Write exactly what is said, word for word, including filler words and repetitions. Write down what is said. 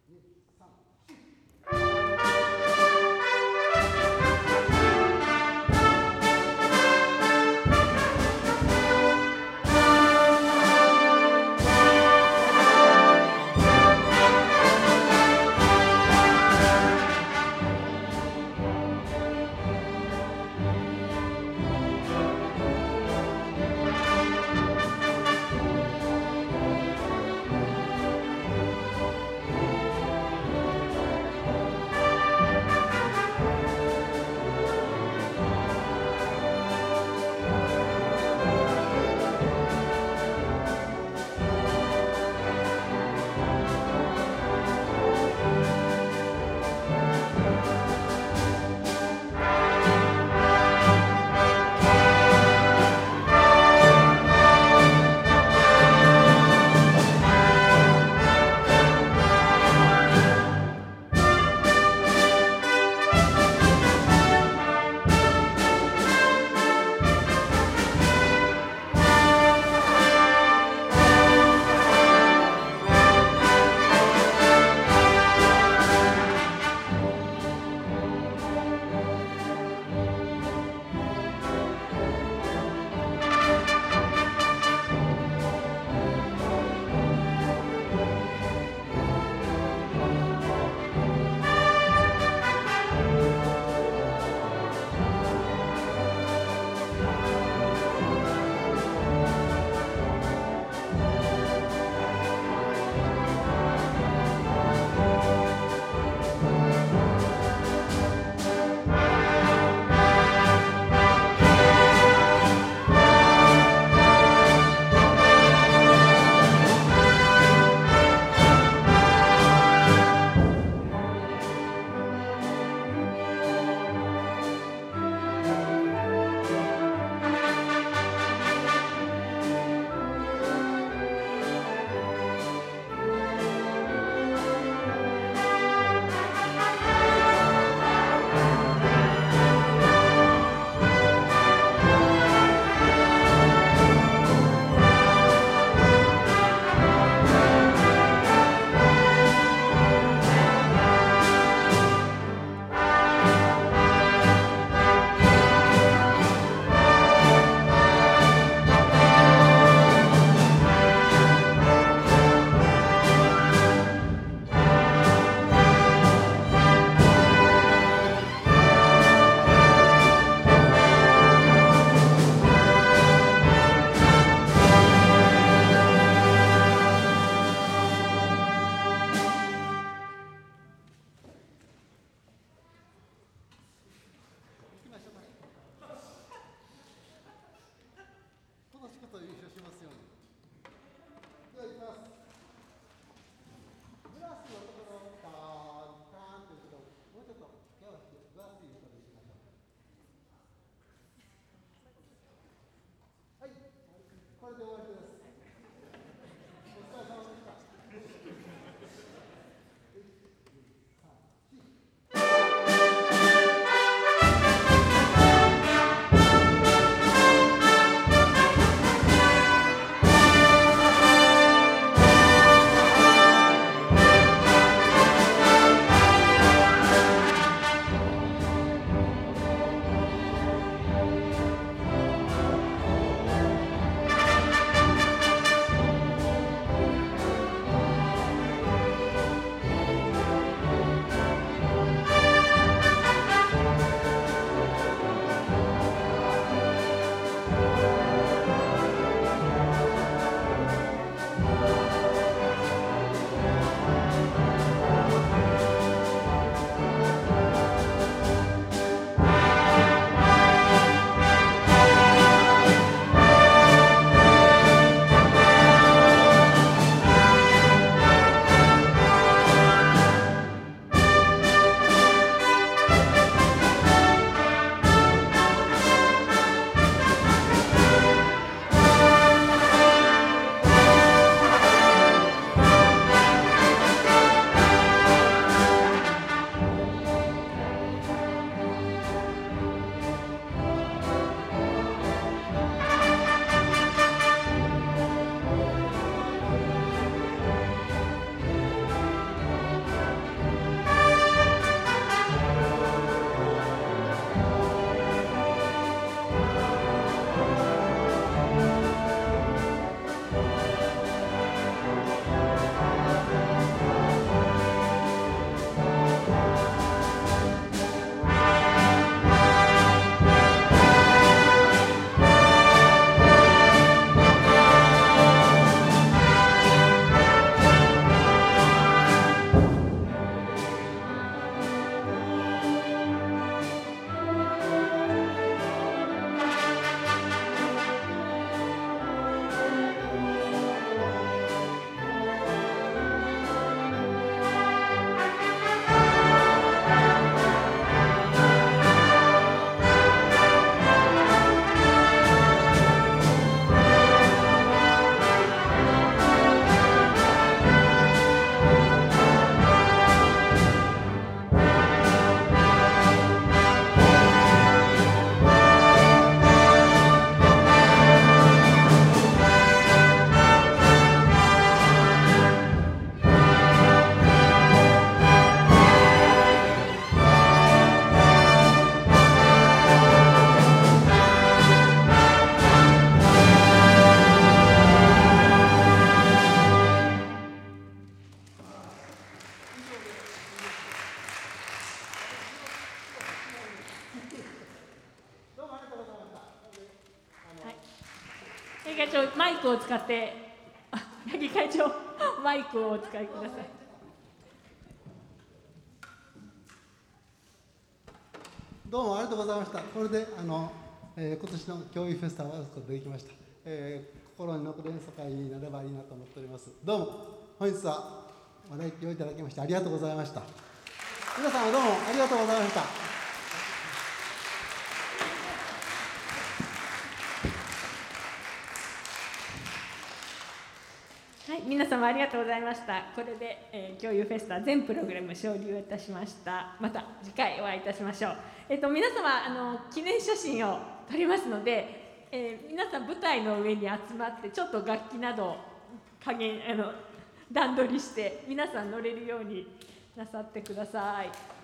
「 八木会長、マイクを使って、あ、八木会長、マイクをお使いください。 どうもありがとうございました。これであの、えー、今年の教育フェスタを終わることができました。えー、心に残る演奏会になればいいなと思っております。どうも本日はご来場いただきましてありがとうございました。皆様どうもありがとうございました。 はい、皆様ありがとうございました。これで、えー、共有フェスタ全プログラム終了いたしました。また次回お会いいたしましょう。えっと皆様あの記念写真を撮りますので、えー、皆さん舞台の上に集まってちょっと楽器など加減あの段取りして皆さん乗れるようになさってください。